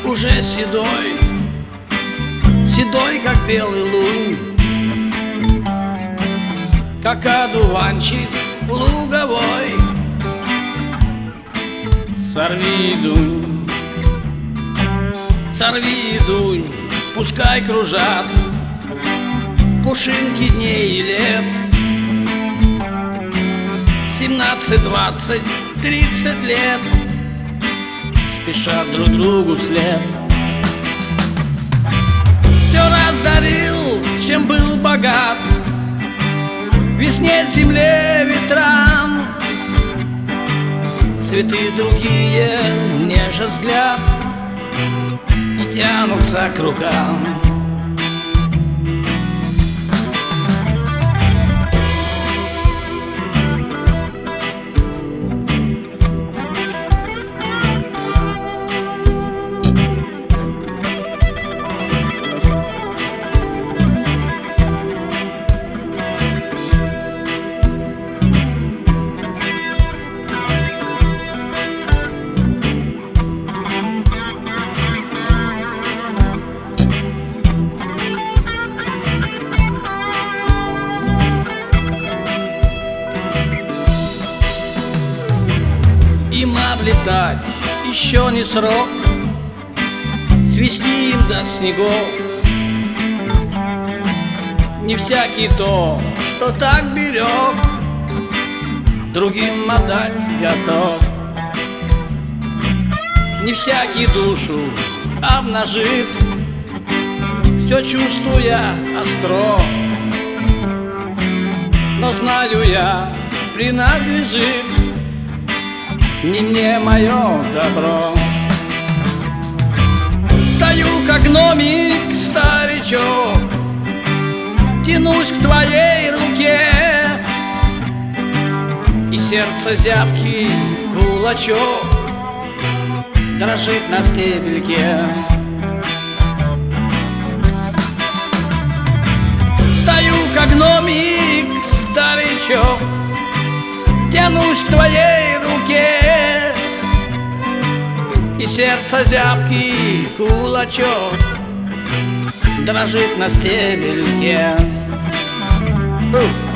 уже седой, седой, как белый лунь, как одуванчик луговой. Сорви, дунь, сорви, дунь, пускай кружат пушинки дней и лет. 17, 20, 30 лет спешат друг другу вслед. Все раздарил, чем был богат, весне, земле, ветрам. Цветы другие нежат взгляд и тянутся к рукам. Им облетать еще не срок, свести им до снегов. Не всякий то, что так берег, другим отдать готов. Не всякий душу обнажит, все чувствуя остро. Но знаю я, принадлежит не мне мое добро. Стою, как гномик, старичок, тянусь к твоей руке, и сердце зябкий кулачок дрожит на стебельке. Стою, как гномик, старичок, тянусь к твоей руке, и сердце зябкий кулачок дрожит на стебельке.